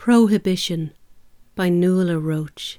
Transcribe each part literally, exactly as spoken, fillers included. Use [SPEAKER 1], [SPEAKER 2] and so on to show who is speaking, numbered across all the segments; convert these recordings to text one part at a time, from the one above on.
[SPEAKER 1] Prohibition by Nuala Roach.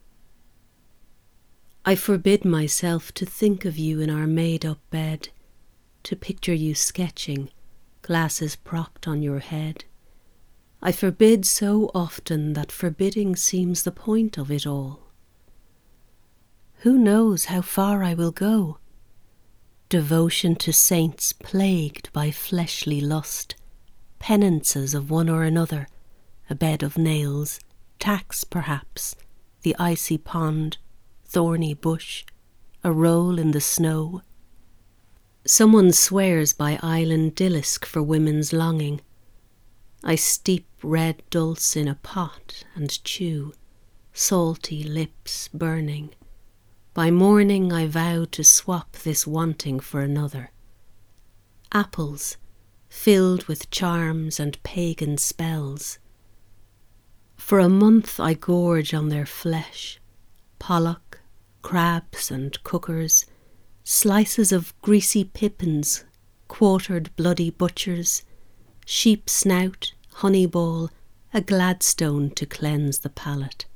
[SPEAKER 1] I forbid myself to think of you in our made-up bed, to picture you sketching, glasses propped on your head. I forbid so often that forbidding seems the point of it all. Who knows how far I will go? Devotion to saints plagued by fleshly lust, penances of one or another, a bed of nails, tax perhaps, the icy pond, thorny bush, a roll in the snow. Someone swears by island dillisk for women's longing. I steep red dulse in a pot and chew, salty lips burning. By morning I vow to swap this wanting for another. Apples, filled with charms and pagan spells. For a month I gorge on their flesh, pollock, crabs and cookers, slices of greasy pippins, quartered bloody butchers, sheep snout, honey ball, a Gladstone to cleanse the palate.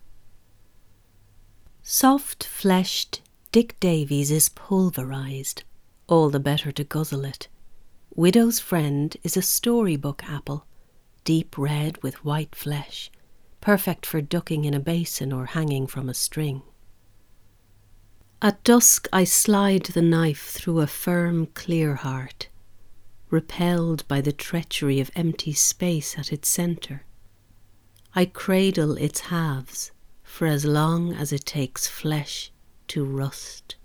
[SPEAKER 1] Soft-fleshed Dick Davies is pulverised, all the better to guzzle it. Widow's Friend is a storybook apple, deep red with white flesh, perfect for ducking in a basin or hanging from a string. At dusk I slide the knife through a firm, clear heart, repelled by the treachery of empty space at its centre. I cradle its halves for as long as it takes flesh to rust.